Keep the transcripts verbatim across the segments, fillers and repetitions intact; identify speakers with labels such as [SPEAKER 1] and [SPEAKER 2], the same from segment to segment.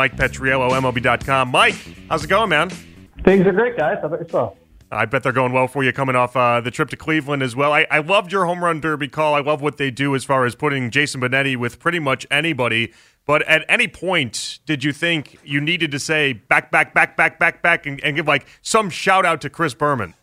[SPEAKER 1] Mike Petriello, M L B dot com. Mike, how's it going, man?
[SPEAKER 2] Things are great, guys. How about yourself?
[SPEAKER 1] I bet they're going well for you coming off uh, the trip to Cleveland as well. I, I loved your home run derby call. I love what they do as far as putting Jason Benetti with pretty much anybody. But at any point, did you think you needed to say back, back, back, back, back, back, and, and give like some shout out to Chris Berman?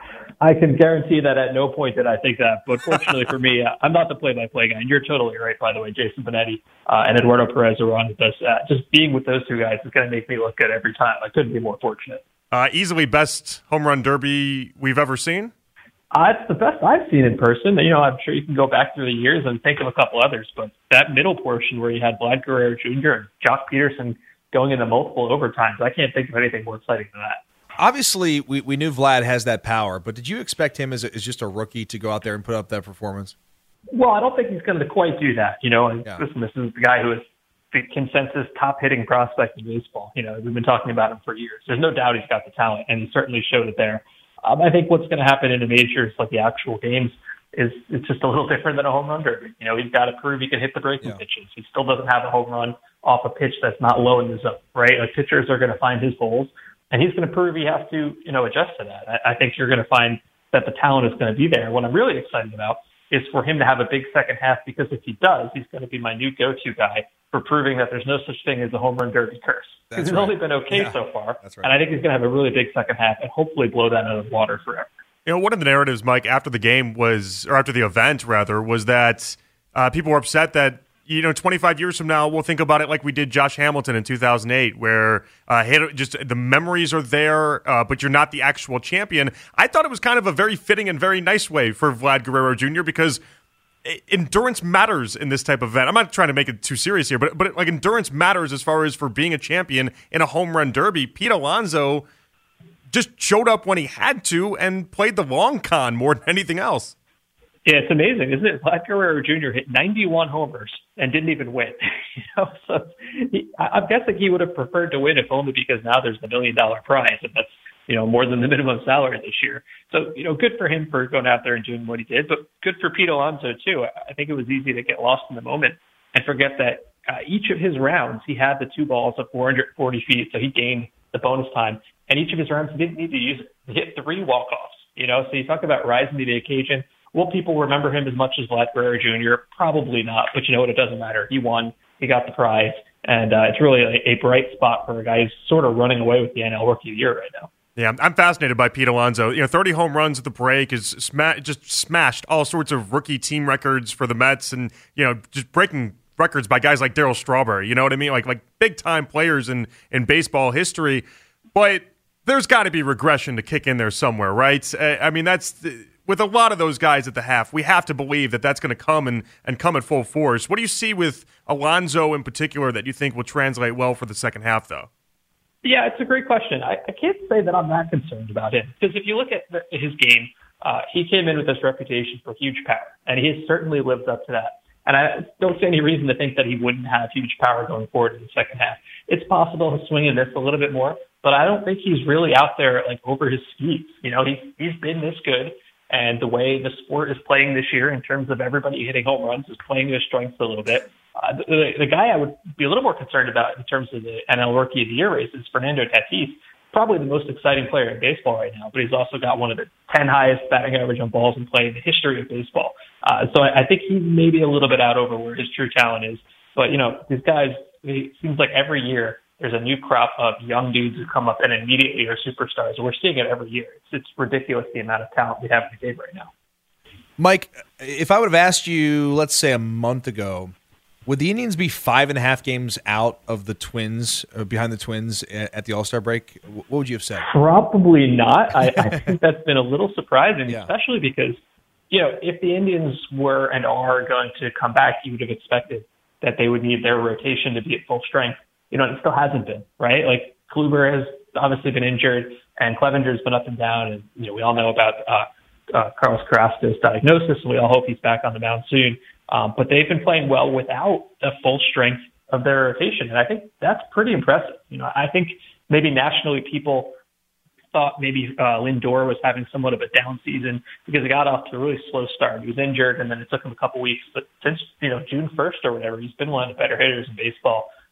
[SPEAKER 2] I can guarantee that at no point did I think that. But fortunately for me, uh, I'm not the play-by-play guy. And you're totally right, by the way. Jason Benetti uh, and Eduardo Perez are on with us. Uh, just being with those two guys is going to make me look good every time. I couldn't be more fortunate.
[SPEAKER 1] Uh, easily best home run derby we've ever seen?
[SPEAKER 2] Uh, it's the best I've seen in person. You know, I'm sure you can go back through the years and think of a couple others, but that middle portion where you had Vlad Guerrero Junior and Josh Peterson going into multiple overtimes, I can't think of anything more exciting than that.
[SPEAKER 3] Obviously, we, we knew Vlad has that power, but did you expect him as, a, as just a rookie to go out there and put up that performance?
[SPEAKER 2] Well, I don't think he's going to quite do that. You know, and
[SPEAKER 3] yeah.
[SPEAKER 2] listen, this is the guy who is the consensus top hitting prospect in baseball. You know, we've been talking about him for years. There's no doubt he's got the talent, and he certainly showed it there. Um, I think what's going to happen in the majors, like the actual games, is it's just a little different than a home run derby. You know, he's got to prove he can hit the breaking
[SPEAKER 3] yeah.
[SPEAKER 2] pitches. He still doesn't have a home run off a pitch that's not low in the zone, right? Like pitchers are going to find his holes, and he's going to prove he has to, you know, adjust to that. I, I think you're going to find that the talent is going to be there. What I'm really excited about is for him to have a big second half, because if he does, he's going to be my new go-to guy for proving that there's no such thing as a home run derby curse. Because he's
[SPEAKER 3] right.
[SPEAKER 2] only been okay
[SPEAKER 3] yeah.
[SPEAKER 2] so far,
[SPEAKER 3] That's right.
[SPEAKER 2] and I think he's going to have a really big second half and hopefully blow that out of the water forever.
[SPEAKER 1] You know, one of the narratives, Mike, after the game was, or after the event, rather, was that uh, people were upset that, you know, twenty-five years from now, we'll think about it like we did Josh Hamilton in two thousand eight, where uh, hit, just the memories are there, uh, but you're not the actual champion. I thought it was kind of a very fitting and very nice way for Vlad Guerrero Junior because endurance matters in this type of event. I'm not trying to make it too serious here, but but like endurance matters as far as for being a champion in a home run derby. Pete Alonso just showed up when he had to and played the long con more than anything else.
[SPEAKER 2] Yeah, it's amazing, isn't it? Vlad Guerrero Junior hit ninety-one homers and didn't even win. you know, so he, I'm guessing he would have preferred to win if only because now there's the million dollar prize, and that's, you know, more than the minimum salary this year. So, you know, good for him for going out there and doing what he did, but good for Pete Alonso too. I think it was easy to get lost in the moment and forget that uh, each of his rounds, he had the two balls of four hundred forty feet, so he gained the bonus time. And each of his rounds, he didn't need to use it. He hit three walk-offs, you know, so you talk about rising to the occasion. Will people remember him as much as Vlad Guerrero Junior? Probably not, but you know what? It doesn't matter. He won. He got the prize, and uh, it's really a, a bright spot for a guy who's sort of running away with the N L Rookie of the Year right now.
[SPEAKER 1] Yeah, I'm fascinated by Pete Alonso. You know, thirty home runs at the break is sma- just smashed all sorts of rookie team records for the Mets, and you know, just breaking records by guys like Darryl Strawberry. You know what I mean? Like like big time players in in baseball history. But there's got to be regression to kick in there somewhere, right? I mean, that's the, with a lot of those guys at the half, we have to believe that that's going to come and, and come at full force. What do you see with Alonso in particular that you think will translate well for the second half, though?
[SPEAKER 2] Yeah, it's a great question. I, I can't say that I'm that concerned about him, because if you look at the, his game, uh, he came in with this reputation for huge power, and he has certainly lived up to that. And I don't see any reason to think that he wouldn't have huge power going forward in the second half. It's possible he'll swing and miss a little bit more, but I don't think he's really out there like over his skis. You know, he's he's been this good, and the way the sport is playing this year in terms of everybody hitting home runs is playing their strengths a little bit. Uh, the, the guy I would be a little more concerned about in terms of the N L Rookie of the Year race is Fernando Tatis. Probably the most exciting player in baseball right now, but he's also got one of the ten highest batting average on balls in play in the history of baseball. Uh, so I, I think he's maybe a little bit out over where his true talent is. But, you know, these guys, it seems like every year there's a new crop of young dudes who come up and immediately are superstars. We're seeing it every year. It's, it's ridiculous the amount of talent we have in the game right now.
[SPEAKER 3] Mike, if I would have asked you, let's say a month ago, would the Indians be five and a half games out of the Twins, uh, behind the Twins at the All-Star break? What would you have said?
[SPEAKER 2] Probably not. I, I think that's been a little surprising,
[SPEAKER 3] yeah.
[SPEAKER 2] especially because, you know, if the Indians were and are going to come back, you would have expected that they would need their rotation to be at full strength. You know, it still hasn't been, right? Like, Kluber has obviously been injured, and Clevenger's been up and down, and, you know, we all know about uh, uh, Carlos Carrasco's diagnosis, and we all hope he's back on the mound soon. Um, but they've been playing well without the full strength of their rotation, and I think that's pretty impressive. You know, I think maybe nationally people thought maybe uh, Lindor was having somewhat of a down season because he got off to a really slow start. He was injured, and then it took him a couple weeks. But since, you know, June first or whatever, he's been one of the better hitters in baseball.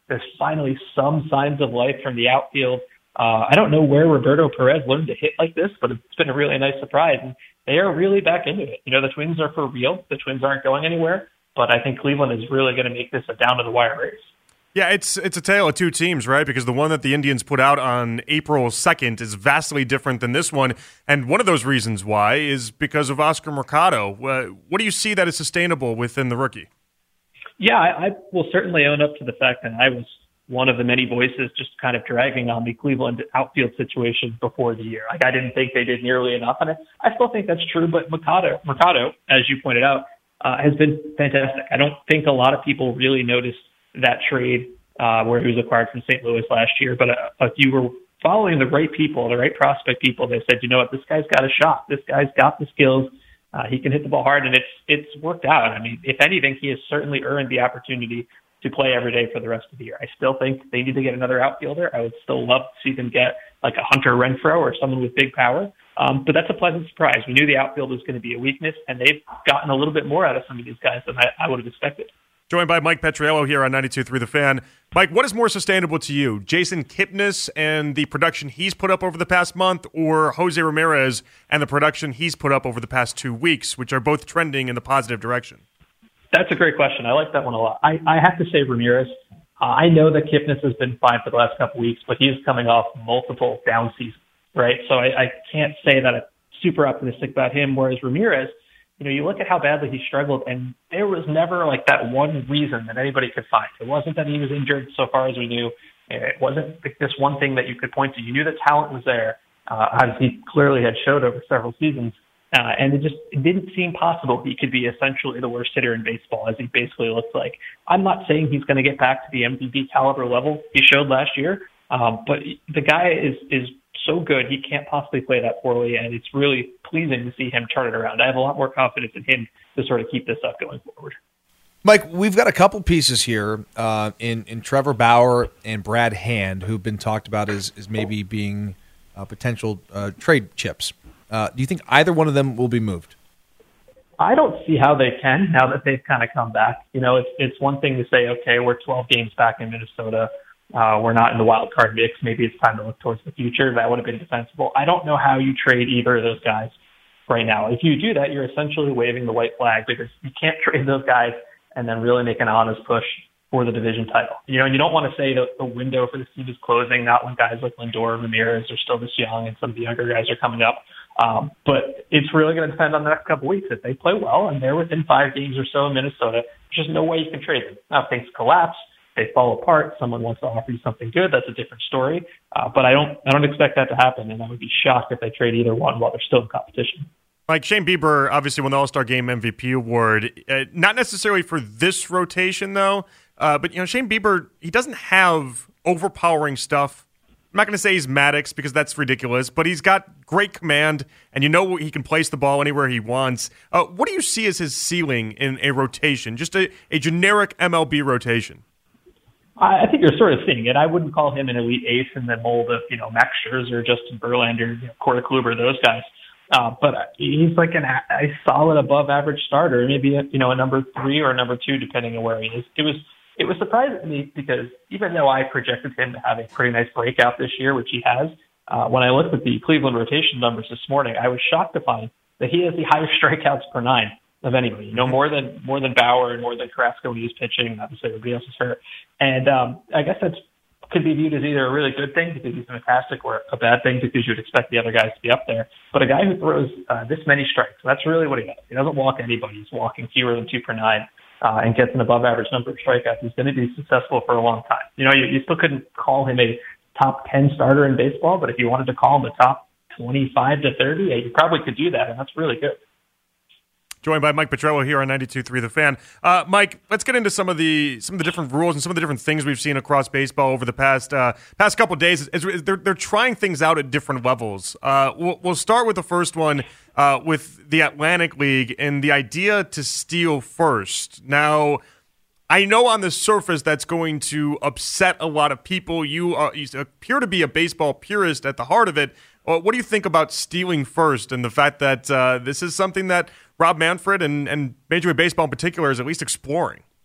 [SPEAKER 2] there's finally some signs of life from the outfield. Uh, I don't know where Roberto Perez learned to hit like this, but it's been a really nice surprise. And they are really back into it. You know, the Twins are for real. The Twins aren't going anywhere. But I think Cleveland is really going to make this a down-to-the-wire race.
[SPEAKER 1] Yeah, it's it's a tale of two teams, right? Because the one that the Indians put out on April second is vastly different than this one. And one of those reasons why is because of Oscar Mercado. Uh, what do you see that is sustainable within the rookie?
[SPEAKER 2] Yeah, I, I will certainly own up to the fact that I was one of the many voices just kind of dragging on the Cleveland outfield situation before the year. Like, I didn't think they did nearly enough, and I, I still think that's true. But Mercado, Mercado, as you pointed out, uh, has been fantastic. I don't think a lot of people really noticed that trade uh, where he was acquired from Saint Louis last year. But uh, if you were following the right people, the right prospect people, they said, you know what, this guy's got a shot. This guy's got the skills. Uh, he can hit the ball hard, and it's it's worked out. I mean, if anything, he has certainly earned the opportunity to play every day for the rest of the year. I still think they need to get another outfielder. I would still love to see them get like a Hunter Renfroe or someone with big power. Um, but that's a pleasant surprise. We knew the outfield was going to be a weakness, and they've gotten a little bit more out of some of these guys than I, I would have expected.
[SPEAKER 1] Joined by Mike Petriello here on ninety-two point three The Fan. Mike, what is more sustainable to you, Jason Kipnis and the production he's put up over the past month, or Jose Ramirez and the production he's put up over the past two weeks, which are both trending in the positive direction?
[SPEAKER 2] That's a great question. I like that one a lot. I, I have to say Ramirez. Uh, I know that Kipnis has been fine for the last couple weeks, but he is coming off multiple down seasons, right? So I, I can't say that I'm super optimistic about him, whereas Ramirez, you know, you look at how badly he struggled, and there was never like that one reason that anybody could find. It wasn't that he was injured so far as we knew. It wasn't like this one thing that you could point to. You knew the talent was there, uh, as he clearly had showed over several seasons. Uh, and it just it didn't seem possible he could be essentially the worst hitter in baseball, as he basically looked like. I'm not saying he's going to get back to the M V P caliber level he showed last year, um, but the guy is is so good he can't possibly play that poorly, and it's really pleasing to see him turn it around. I have a lot more confidence in him to sort of keep this up going forward.
[SPEAKER 3] Mike, we've got a couple pieces here uh, in in Trevor Bauer and Brad Hand, who've been talked about as, as maybe being uh, potential uh, trade chips. Uh, do you think either one of them will be moved?
[SPEAKER 2] I don't see how they can now that they've kind of come back. You know, it's it's one thing to say, okay, we're twelve games back in Minnesota. Uh, we're not in the wild card mix. Maybe it's time to look towards the future. That would have been defensible. I don't know how you trade either of those guys right now. If you do that, you're essentially waving the white flag, because you can't trade those guys and then really make an honest push for the division title. You know, and you don't want to say that the window for this team is closing, not when guys like Lindor, Ramirez are still this young and some of the younger guys are coming up. Um, but it's really going to depend on the next couple of weeks. If they play well and they're within five games or so in Minnesota, there's just no way you can trade them. Now, if things collapse, they fall apart, someone wants to offer you something good, that's a different story. Uh, but I don't, I don't expect that to happen, and I would be shocked if they trade either one while they're still in competition.
[SPEAKER 1] Like Shane Bieber obviously won the All-Star Game M V P award, uh, not necessarily for this rotation though, uh, but you know Shane Bieber, he doesn't have overpowering stuff. I'm not going to say he's Maddox because that's ridiculous, but he's got great command, and you know he can place the ball anywhere he wants. Uh, what do you see as his ceiling in a rotation, just a, a generic M L B rotation?
[SPEAKER 2] I think you're sort of seeing it. I wouldn't call him an elite ace in the mold of, you know, Max Scherzer, Justin Verlander, you know, Corey Kluber, those guys. Uh, but he's like an, a solid above average starter, maybe a, you know, a number three or a number two, depending on where he is. It was it was surprising to me because even though I projected him to have a pretty nice breakout this year, which he has, uh, when I looked at the Cleveland rotation numbers this morning, I was shocked to find that he has the highest strikeouts per nine of anybody. You know, more than more than Bauer and more than Carrasco when he was pitching. Obviously, everybody else is hurt. And um, I guess that's could be viewed as either a really good thing because he's fantastic or a bad thing because you'd expect the other guys to be up there. But a guy who throws uh, this many strikes, that's really what he does. He doesn't walk anybody. He's walking fewer than two per nine uh, and gets an above average number of strikeouts. He's going to be successful for a long time. You know, you, you still couldn't call him a top ten starter in baseball, but if you wanted to call him a top twenty-five to thirty, you probably could do that, and that's really good.
[SPEAKER 1] Joined by Mike Petriello here on ninety-two point three The Fan. Uh, Mike, let's get into some of the some of the different rules and some of the different things we've seen across baseball over the past uh, past couple of days. As, as they're they're trying things out at different levels. Uh, we'll, we'll start with the first one uh, with the Atlantic League and the idea to steal first. Now, I know on the surface that's going to upset a lot of people. You, are, you appear to be a baseball purist at the heart of it. Well, what do you think about stealing first and the fact that uh, this is something that Rob Manfred and, and Major League Baseball in particular is at least exploring?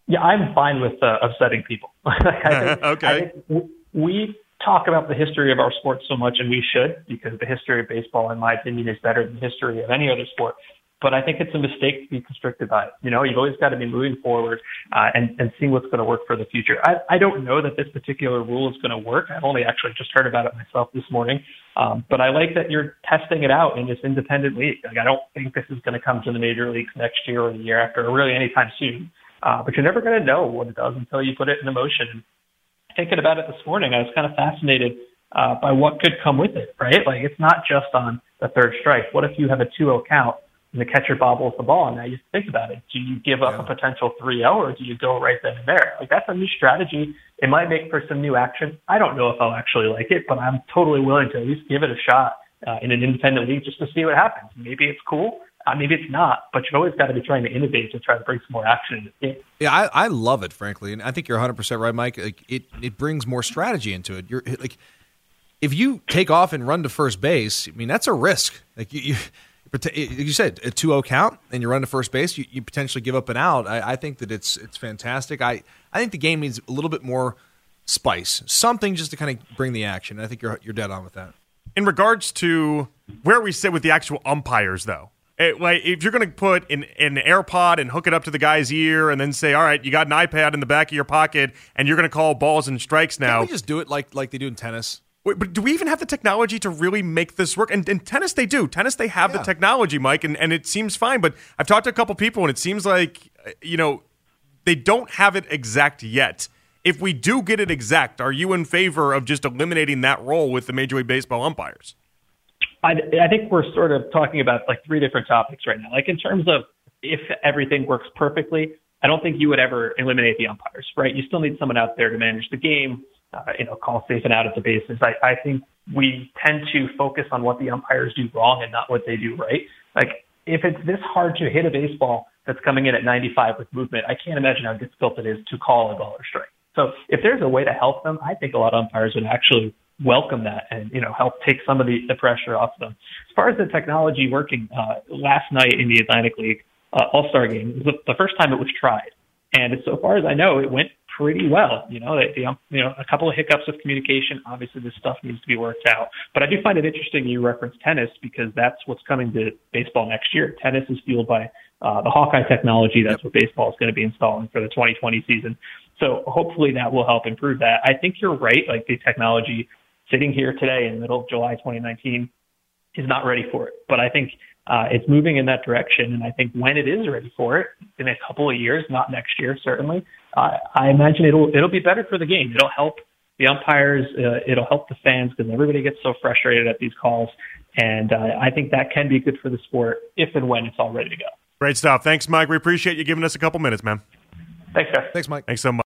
[SPEAKER 2] Yeah, I'm fine with uh, upsetting people. I think,
[SPEAKER 1] Okay.
[SPEAKER 2] I think we talk about the history of our sport so much, and we should, because the history of baseball, in my opinion, is better than the history of any other sport. But I think it's a mistake to be constricted by it. You know, you've always got to be moving forward uh, and, and seeing what's going to work for the future. I, I don't know that this particular rule is going to work. I've only actually just heard about it myself this morning. Um, but I like that you're testing it out in this independent league. Like, I don't think this is going to come to the major leagues next year or the year after, or really anytime soon. Uh, but you're never going to know what it does until you put it into motion. And thinking about it this morning, I was kind of fascinated uh, by what could come with it, right? Like, it's not just on the third strike. What if you have a two oh count and the catcher bobbles the ball? And now you think about it. Do you give up yeah. a potential three oh, or do you go right then and there? Like, that's a new strategy. It might make for some new action. I don't know if I'll actually like it, but I'm totally willing to at least give it a shot uh, in an independent league just to see what happens. Maybe it's cool. Uh, maybe it's not, but you've always got to be trying to innovate to try to bring some more action in the game.
[SPEAKER 3] Yeah, I, I love it, frankly, and I think you're one hundred percent right, Mike. Like, it, it brings more strategy into it. You're like, if you take off and run to first base, I mean, that's a risk. Like you, you, you said, a two oh count, and you run to first base, you, you potentially give up an out. I, I think that it's it's fantastic. I, I think the game needs a little bit more spice, something just to kind of bring the action. I think you're you're dead on with that.
[SPEAKER 1] In regards to where we sit with the actual umpires, though. It, like, if you're going to put an, an AirPod and hook it up to the guy's ear and then say, all right, you got an iPad in the back of your pocket and you're going to call balls and strikes now.
[SPEAKER 3] Can't we just do it like like they do in tennis?
[SPEAKER 1] Wait, but do we even have the technology to really make this work? And in tennis, they do. Tennis, they have
[SPEAKER 3] yeah.
[SPEAKER 1] the technology, Mike, and, and it seems fine. But I've talked to a couple people, and it seems like, you know, they don't have it exact yet. If we do get it exact, are you in favor of just eliminating that role with the Major League Baseball umpires?
[SPEAKER 2] I, I think we're sort of talking about like three different topics right now. Like, in terms of if everything works perfectly, I don't think you would ever eliminate the umpires, right? You still need someone out there to manage the game, uh, you know, call safe and out at the bases. I, I think we tend to focus on what the umpires do wrong and not what they do right. Like, if it's this hard to hit a baseball that's coming in at ninety-five with movement, I can't imagine how difficult it is to call a ball or strike. So if there's a way to help them, I think a lot of umpires would actually welcome that and, you know, help take some of the, the pressure off them. As far as the technology working, uh, last night in the Atlantic League uh, All-Star game, it was the first time it was tried. And so far as I know, it went pretty well. You know, the, you know, a couple of hiccups with communication. Obviously, this stuff needs to be worked out. But I do find it interesting you reference tennis, because that's what's coming to baseball next year. Tennis is fueled by uh, the Hawkeye technology. That's what baseball is going to be installing for the twenty twenty season. So hopefully that will help improve that. I think you're right. Like, the technology sitting here today in the middle of July twenty nineteen is not ready for it. But I think uh, it's moving in that direction. And I think when it is ready for it, in a couple of years, not next year, certainly, uh, I imagine it'll it'll be better for the game. It'll help the umpires. Uh, it'll help the fans, because everybody gets so frustrated at these calls. And uh, I think that can be good for the sport if and when it's all ready to go.
[SPEAKER 1] Great stuff. Thanks, Mike. We appreciate you giving us a couple minutes, man.
[SPEAKER 2] Thanks, guys.
[SPEAKER 3] Thanks, Mike.
[SPEAKER 1] Thanks so much.